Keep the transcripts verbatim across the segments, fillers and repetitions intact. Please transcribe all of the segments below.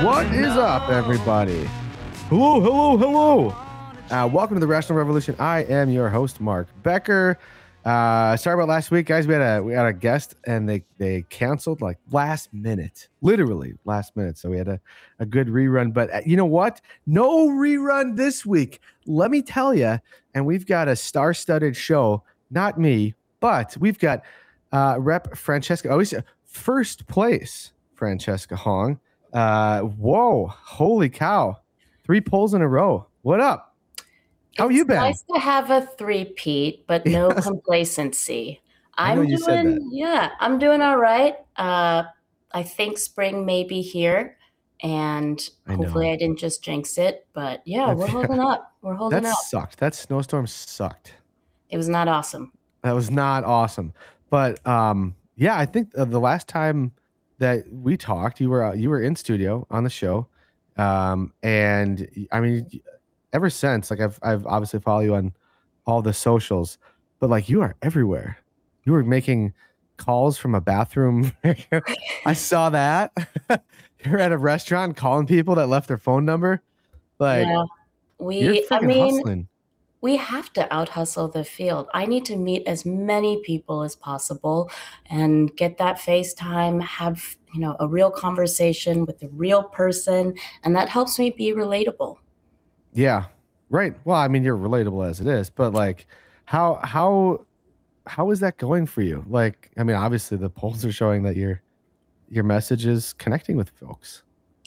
What is up, everybody? Hello, hello, hello. Uh, welcome to the Rational Revolution. I am your host, Mark Becker. Uh, sorry about last week, guys. We had a we had a guest, and they they canceled like last minute, literally last minute. So we had a, a good rerun. But uh, you know what? No rerun this week. Let me tell you. And we've got a star-studded show. Not me, but we've got uh, Rep Francesca. Always first place, Francesca Hong. Uh, whoa, holy cow. Three polls in a row. What up? How it's you been? Nice to have a three-peat, but no Yes. complacency. I know I'm you said that. doing, yeah, I'm doing all right. Uh, I think spring may be here, and I hopefully know. I didn't just jinx it. But yeah, we're holding up. We're holding That up. sucked. That snowstorm sucked. It was not awesome. That was not awesome. But um, yeah, I think uh, the last time that we talked, you were uh, you were in studio on the show, um, and I mean, ever since, like I've I've obviously followed you on all the socials, but like you are everywhere. You were making calls from a bathroom. I saw that. You're at a restaurant calling people that left their phone number. Like Yeah, you're we, I freaking mean, hustling. we have to out hustle the field. I need to meet as many people as possible and get that FaceTime, have, you know, a real conversation with a real person. And that helps me be relatable. Yeah. Right. Well, I mean, you're relatable as it is, but like how how how is that going for you? Like, I mean, obviously the polls are showing that your your message is connecting with folks.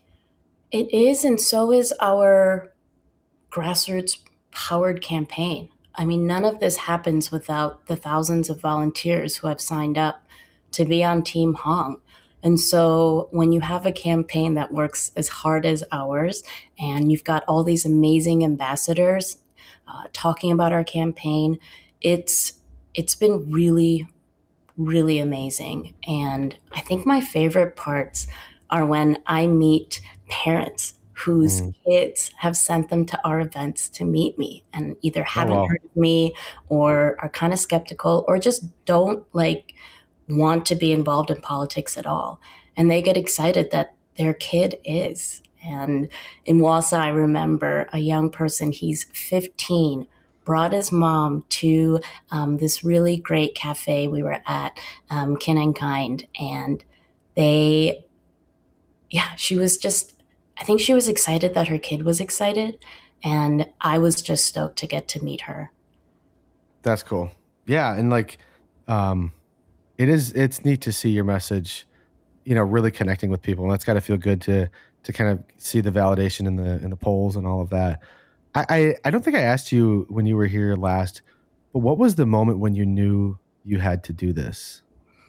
It is, and so is our grassroots powered campaign. I mean, none of this happens without the thousands of volunteers who have signed up to be on Team Hong. And so when you have a campaign that works as hard as ours, and you've got all these amazing ambassadors uh, talking about our campaign, it's it's been really, really amazing. And I think my favorite parts are when I meet parents whose Mm. kids have sent them to our events to meet me and either haven't wow. heard of me or are kind of skeptical or just don't like want to be involved in politics at all. And they get excited that their kid is. And in Wausau, I remember a young person, he's fifteen, brought his mom to um, this really great cafe we were at, um, Kin and Kind. And they, yeah, she was just, I think she was excited that her kid was excited. And I was just stoked to get to meet her. That's cool. Yeah, and like um it is it's neat to see your message, you know, really connecting with people. And that's got to feel good to to kind of see the validation in the in the polls and all of that. I, I I don't think I asked you when you were here last, but what was the moment when you knew you had to do this?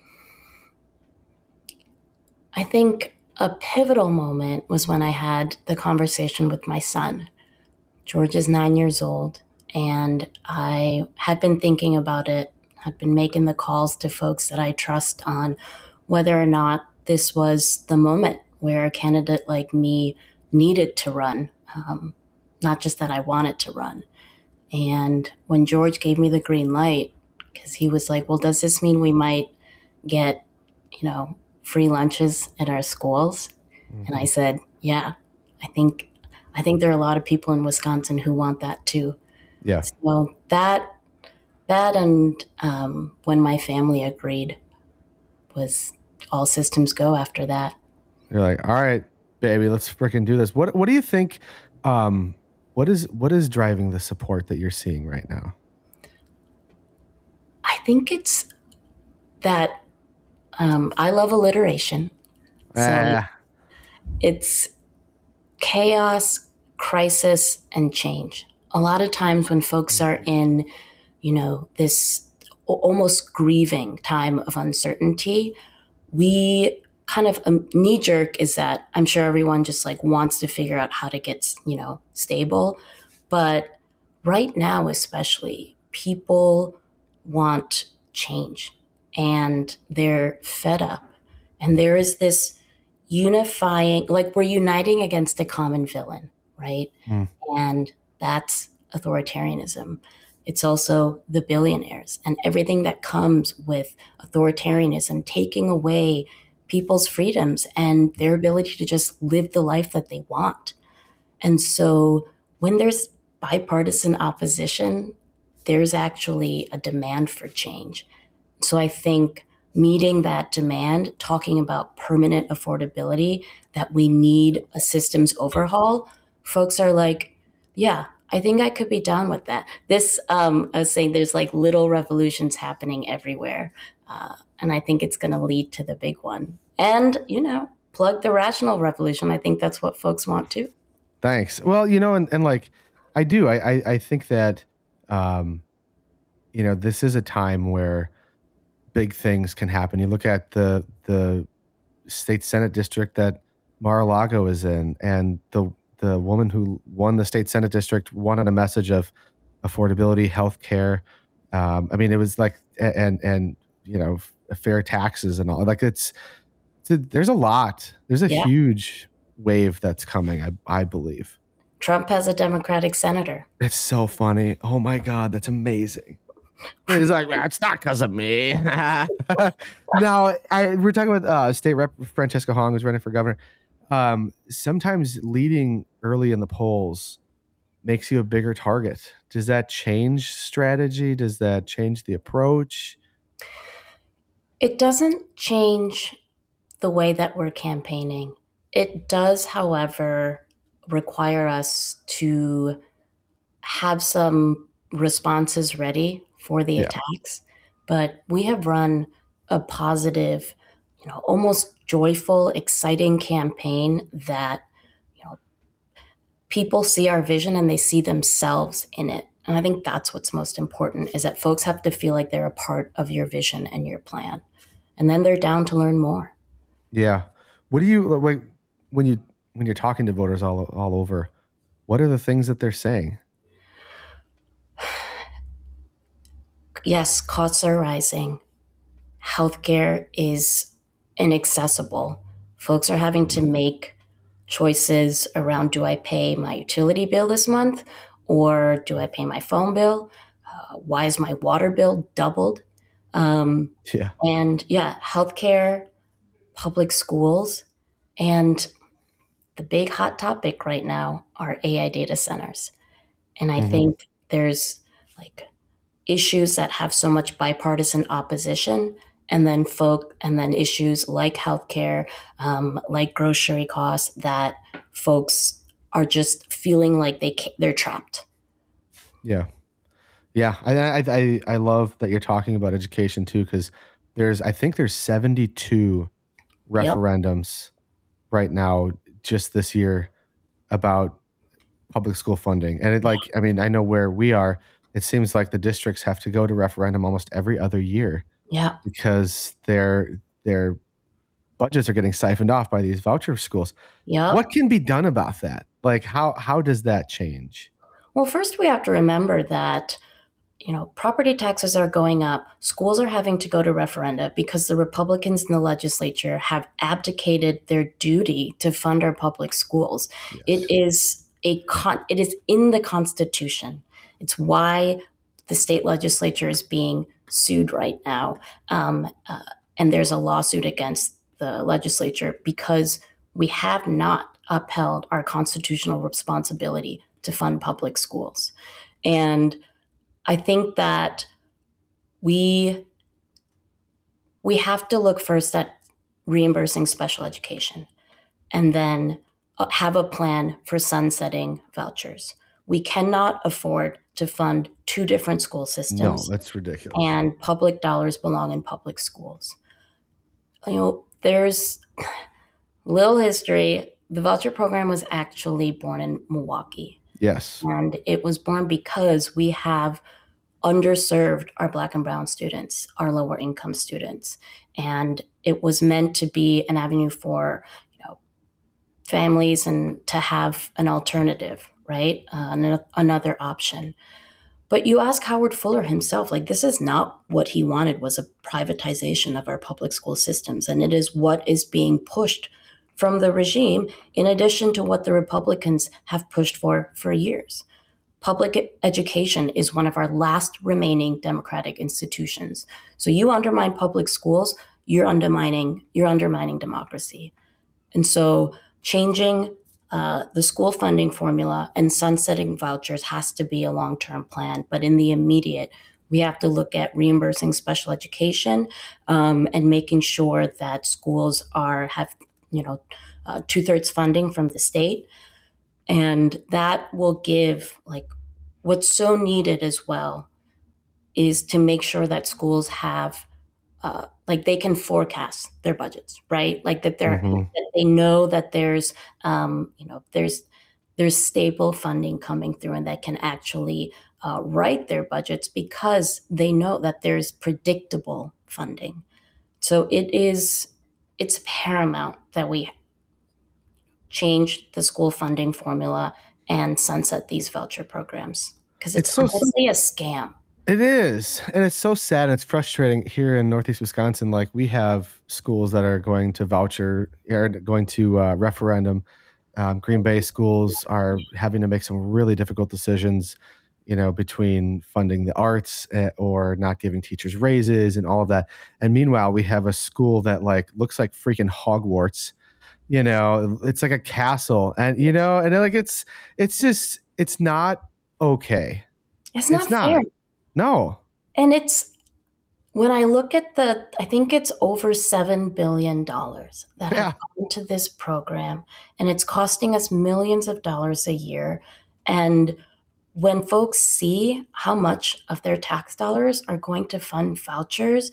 I think a pivotal moment was when I had the conversation with my son. George is nine years old, and I had been thinking about it, had been making the calls to folks that I trust on whether or not this was the moment where a candidate like me needed to run, um, not just that I wanted to run. And when George gave me the green light, because he was like, well, does this mean we might get, you know, free lunches at our schools? Mm-hmm. And I said, yeah, I think I think there are a lot of people in Wisconsin who want that too. Yeah. So that that and um, when my family agreed was all systems go after that. You're like, all right, baby, let's freaking do this. What what do you think? Um, what is what is driving the support that you're seeing right now? I think it's that um, I love alliteration. So Ah, it's chaos, crisis, and change. A lot of times when folks are in, you know, this a- almost grieving time of uncertainty, we kind of um, knee jerk is that I'm sure everyone just like wants to figure out how to get, you know, stable. But right now, especially, people want change and they're fed up. And there is this unifying, like we're uniting against a common villain, right? mm. And that's authoritarianism. It's also the billionaires and everything that comes with authoritarianism, taking away people's freedoms and their ability to just live the life that they want. And so when there's bipartisan opposition, there's actually a demand for change. So I think meeting that demand, talking about permanent affordability, that we need a systems overhaul, folks are like, yeah, I think I could be down with that. This, um, I was saying there's like little revolutions happening everywhere. Uh, and I think it's going to lead to the big one. And, you know, plug the rational revolution. I think that's what folks want too. Thanks. Well, you know, and, and like, I do, I, I, I think that, um, you know, this is a time where big things can happen. You look at the, the state Senate district that Mar-a-Lago is in, and the, the woman who won the state Senate district wanted a message of affordability, healthcare. Um, I mean, it was like, and, and, you know, fair taxes and all. Like it's, it's a, there's a lot. There's a Yeah. huge wave that's coming, I, I believe. Trump has a Democratic senator. It's so funny. Oh my God, that's amazing. He's like, it's not because of me. Now, I, we're talking about uh, State Rep Francesca Hong, who's running for governor. Um, sometimes leading early in the polls makes you a bigger target. Does that change strategy? Does that change the approach? It doesn't change the way that we're campaigning. It does, however, require us to have some responses ready for the Yeah. attacks. But we have run a positive, you know, almost joyful, exciting campaign that, you know, people see our vision and they see themselves in it. And I think that's what's most important, is that folks have to feel like they're a part of your vision and your plan. And then they're down to learn more. Yeah. What do you like when you when you're talking to voters all all over? What are the things that they're saying? Yes, costs are rising. Healthcare is inaccessible. Folks are having to make choices around, do I pay my utility bill this month or do I pay my phone bill? Uh, why is my water bill doubled? Um, Yeah. and yeah, healthcare, public schools, and the big hot topic right now are A I data centers. And I Mhm. think there's like issues that have so much bipartisan opposition, and then folk, and then issues like healthcare, um, like grocery costs, that folks are just feeling like they can't, they're trapped. Yeah. Yeah. I, I, I, I love that you're talking about education too, because there's, I think there's seventy-two Yep. referendums right now just this year about public school funding. And it like, I mean, I know where we are, it seems like the districts have to go to referendum almost every other year Yeah. because their, their budgets are getting siphoned off by these voucher schools. Yep. What can be done about that? Like how, how does that change? Well, first we have to remember that, you know, property taxes are going up. Schools are having to go to referenda because the Republicans in the legislature have abdicated their duty to fund our public schools. Yes. It is a con it is in the Constitution. It's why the state legislature is being sued right now. Um, uh, and there's a lawsuit against the legislature because we have not upheld our constitutional responsibility to fund public schools. And I think that we we have to look first at reimbursing special education and then have a plan for sunsetting vouchers. We cannot afford to fund two different school systems. No, that's ridiculous. And public dollars belong in public schools. You know, there's little history. The voucher program was actually born in Milwaukee. Yes. And it was born because we have underserved our Black and Brown students, our lower income students. And it was meant to be an avenue for, you know, families and to have an alternative, right? Uh, an- another option. But you ask Howard Fuller himself, like, this is not what he wanted, was a privatization of our public school systems. And it is what is being pushed from the regime, in addition to what the Republicans have pushed for for years. Public education is one of our last remaining democratic institutions. So you undermine public schools, you're undermining you're undermining democracy. And so changing uh, the school funding formula and sunsetting vouchers has to be a long-term plan. But in the immediate, we have to look at reimbursing special education um, and making sure that schools are have, you know, uh, two-thirds funding from the state. And that will give, like, what's so needed as well is to make sure that schools have uh, like they can forecast their budgets, right? Like that they're Mhm. that they know that there's um, you know there's there's stable funding coming through, and that can actually uh, write their budgets because they know that there's predictable funding. So it is it's paramount that we change the school funding formula and sunset these voucher programs because It's it's so honestly a scam. It is, and it's so sad and it's frustrating here in Northeast Wisconsin. Like, we have schools that are going to voucher or going to uh, referendum. Um, Green Bay schools are having to make some really difficult decisions, you know, between funding the arts uh, or not giving teachers raises and all of that. And meanwhile, we have a school that like looks like freaking Hogwarts. You know, it's like a castle, and you know, and like it's it's just it's not okay. It's not It's not. fair. No. And it's when I look at the, I think it's over seven billion dollars that Yeah. have gone to this program, and it's costing us millions of dollars a year. And when folks see how much of their tax dollars are going to fund vouchers,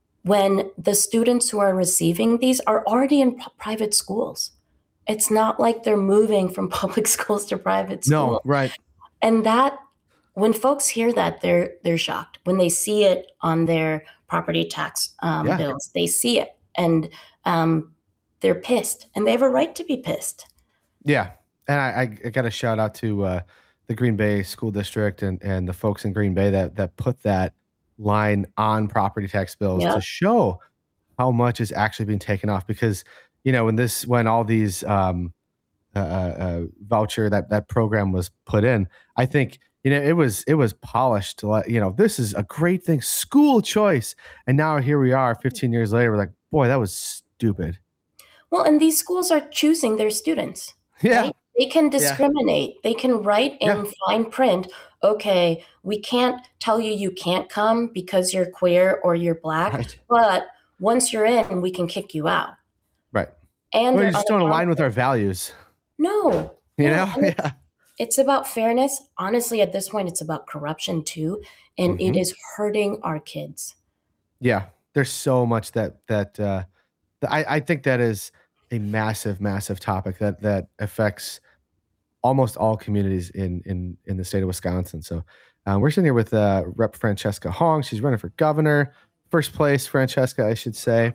when the students who are receiving these are already in p- private schools, it's not like they're moving from public schools to private schools. No, right. And that, when folks hear that, they're they're shocked. When they see it on their property tax um, Yeah. bills, they see it, and um, they're pissed, and they have a right to be pissed. Yeah. And I, I got a shout out to uh, the Green Bay School District and, and the folks in Green Bay that that put that line on property tax bills Yeah. to show how much is actually being taken off. Because, you know, when this when all these um, uh, uh, voucher that that program was put in, I think, you know, it was it was polished to let, you know, this is a great thing, school choice. And now here we are fifteen years later, we're like, boy, that was stupid. Well, and these schools are choosing their students. Yeah. Right? They can discriminate. They can write in Yeah. fine print, okay, we can't tell you you can't come because you're queer or you're black, Right. but once you're in, we can kick you out. Right. And Well, they're you just don't align with unaccountable. our values, No. you No, know? and it's, Yeah. it's about fairness. Honestly, at this point, it's about corruption too, and it Mhm. is hurting our kids. Yeah. There's so much that that uh that I, I think that is a massive, massive topic that that affects almost all communities in in in the state of Wisconsin. So uh, we're sitting here with uh, Rep Francesca Hong. She's running for governor, first place, Francesca, I should say.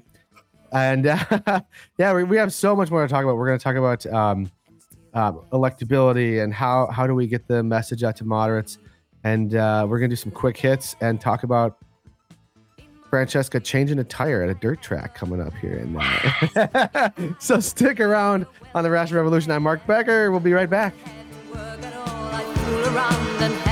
And uh, yeah, we, we have so much more to talk about. We're going to talk about um, um, electability and how how do we get the message out to moderates. And uh, we're going to do some quick hits and talk about Francesca changing a tire at a dirt track coming up here in uh, so stick around on the Rational Revolution. I'm Mark Becker. We'll be right back. Work at all, I fool around and